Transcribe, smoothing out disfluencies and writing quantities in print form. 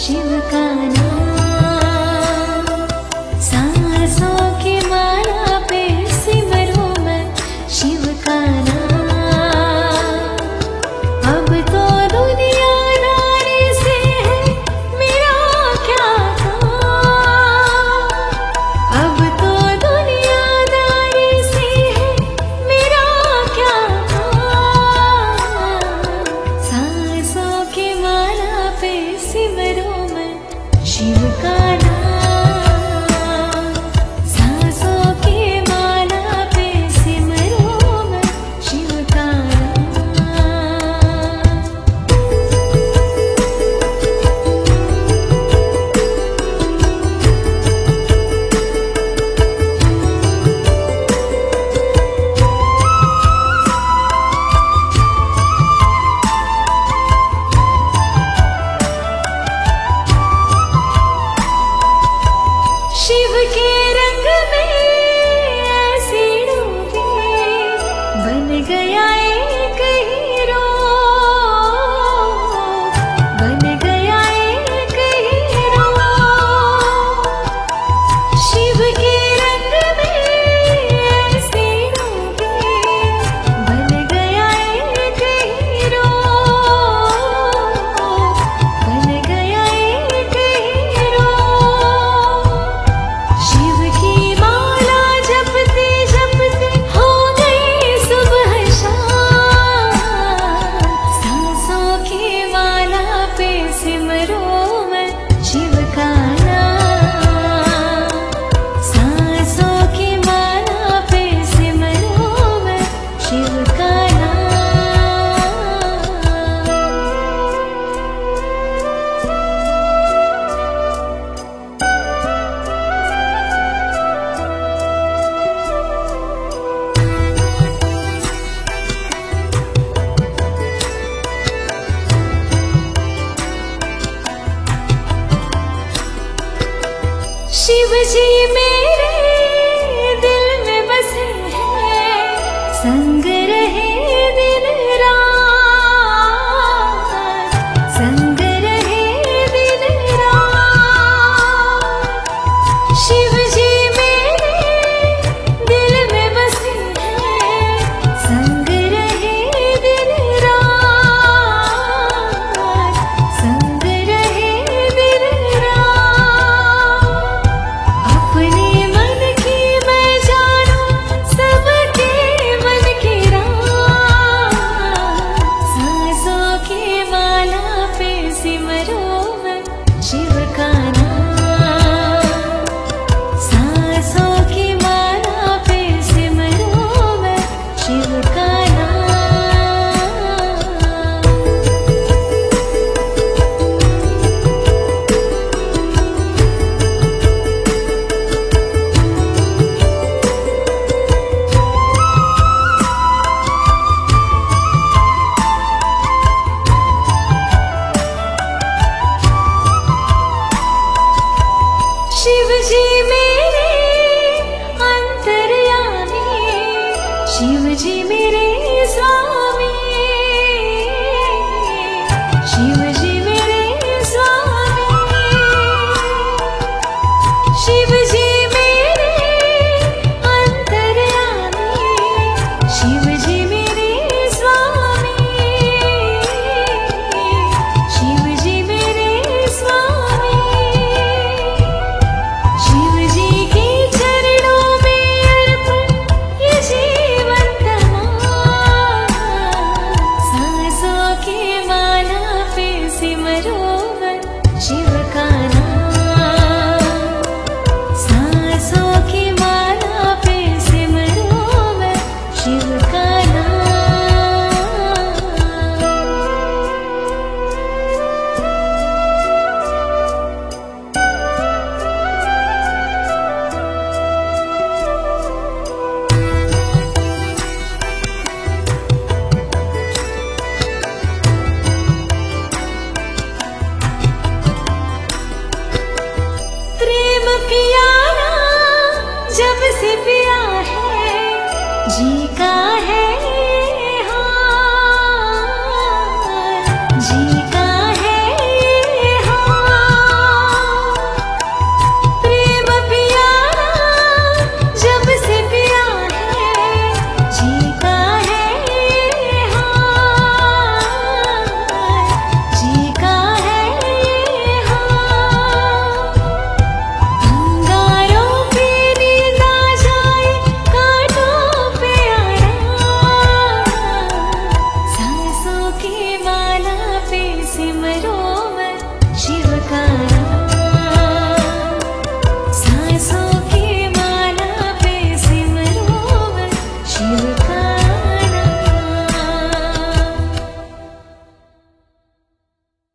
शिव का नाम। सांसों की माला पे सिमरूं मैं शिव का नाम। अब तो दुनियादारी से है मेरा क्या काम। अब तो दुनियादारी से है मेरा क्या काम। सांसों की माला पे सिमरूं मैं शिव का नाम। सांसों की माला पे सिमरूं मैं शिव का नाम। शिव के रंग में ऐसी डूबी बन गया एक हीरो। बन गया एक हीरो। शिव के रंग में ऐसी डूबी बन गया एक हीरो। बन गया एक हीरो। शिव की माला जपते जपते हो गई सुबह शाम। सांसों की माला पे सिमरूं मैं शिव का नाम। सांसों की माला पे सिमरूं मैं शिव का नाम। शिव जी मेरे दिल में बसे हैं। संग रहे दिन रात। संग रहे दिन रात। शिव जी मेरे दिल में बसे हैं। संग रहे दिन रात। संग रहे दिन रात। अपनी सिमरो